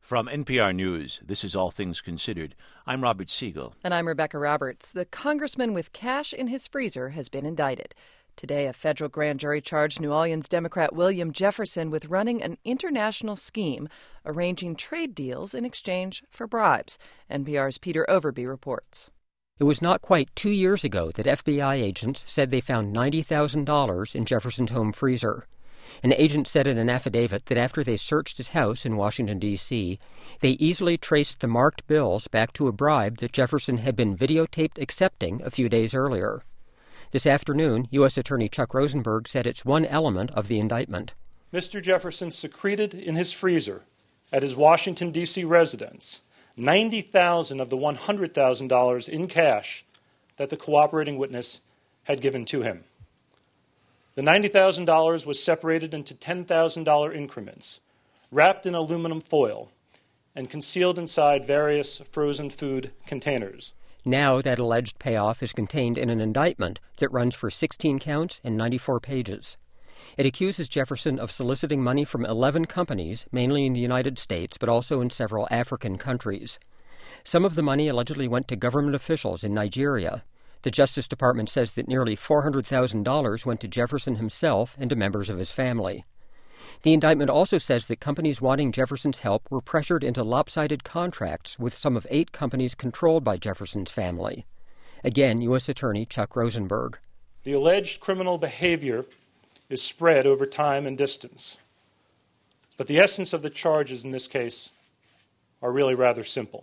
From NPR News, this is All Things Considered. I'm Robert Siegel. And I'm Rebecca Roberts. The congressman with cash in his freezer has been indicted. Today, a federal grand jury charged New Orleans Democrat William Jefferson with running an international scheme, arranging trade deals in exchange for bribes. NPR's Peter Overby reports. It was not quite 2 years ago that FBI agents said they found $90,000 in Jefferson's home freezer. An agent said in an affidavit that after they searched his house in Washington, D.C., they easily traced the marked bills back to a bribe that Jefferson had been videotaped accepting a few days earlier. This afternoon, U.S. Attorney Chuck Rosenberg said it's one element of the indictment. Mr. Jefferson secreted in his freezer at his Washington, D.C. residence $90,000 of the $100,000 in cash that the cooperating witness had given to him. The $90,000 was separated into $10,000 increments, wrapped in aluminum foil, and concealed inside various frozen food containers. Now that alleged payoff is contained in an indictment that runs for 16 counts and 94 pages. It accuses Jefferson of soliciting money from 11 companies, mainly in the United States, but also in several African countries. Some of the money allegedly went to government officials in Nigeria. The Justice Department says that nearly $400,000 went to Jefferson himself and to members of his family. The indictment also says that companies wanting Jefferson's help were pressured into lopsided contracts with some of 8 companies controlled by Jefferson's family. Again, U.S. Attorney Chuck Rosenberg. The alleged criminal behavior is spread over time and distance. But the essence of the charges in this case are really rather simple.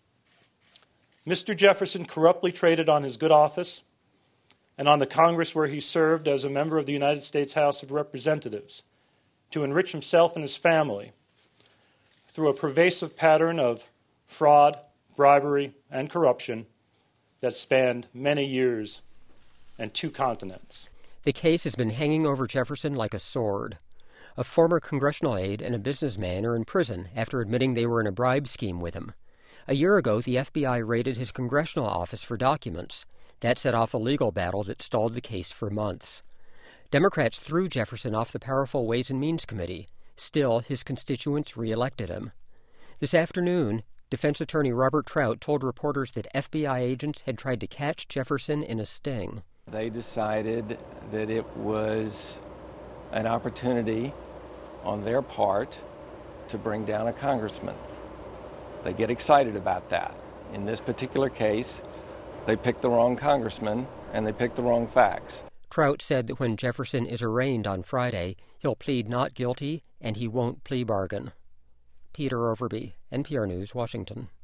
Mr. Jefferson corruptly traded on his good office and on the Congress where he served as a member of the United States House of Representatives to enrich himself and his family through a pervasive pattern of fraud, bribery, and corruption that spanned many years and 2 continents. The case has been hanging over Jefferson like a sword. A former congressional aide and a businessman are in prison after admitting they were in a bribe scheme with him. A year ago, the FBI raided his congressional office for documents. That set off a legal battle that stalled the case for months. Democrats threw Jefferson off the powerful Ways and Means Committee. Still, his constituents reelected him. This afternoon, defense attorney Robert Trout told reporters that FBI agents had tried to catch Jefferson in a sting. They decided that it was an opportunity on their part to bring down a congressman. They get excited about that. In this particular case, they picked the wrong congressman and they picked the wrong facts. Trout said that when Jefferson is arraigned on Friday, he'll plead not guilty and he won't plea bargain. Peter Overby, NPR News, Washington.